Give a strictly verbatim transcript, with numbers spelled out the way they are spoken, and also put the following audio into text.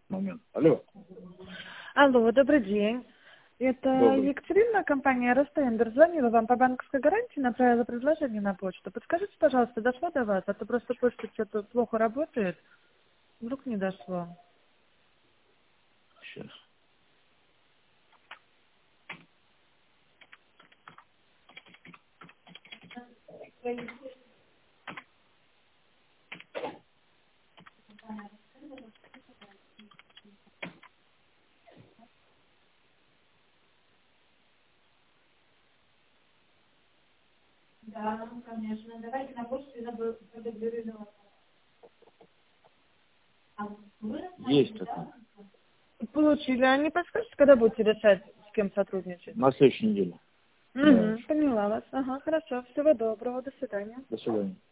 момент. Алло. Алло, добрый день. Это Добрый. Екатерина, компания Ростендер. Звонила вам по банковской гарантии, направила предложение на почту. Подскажите, пожалуйста, дошло до вас? А то просто почта что-то плохо работает. Вдруг не дошло. Сейчас. Да, конечно. Давайте на почту продублируем. Есть такое. Получили. А не подскажете, когда будете решать, с кем сотрудничать? На следующей неделе. Угу, поняла вас. Ага, хорошо. Всего доброго. До свидания. До свидания.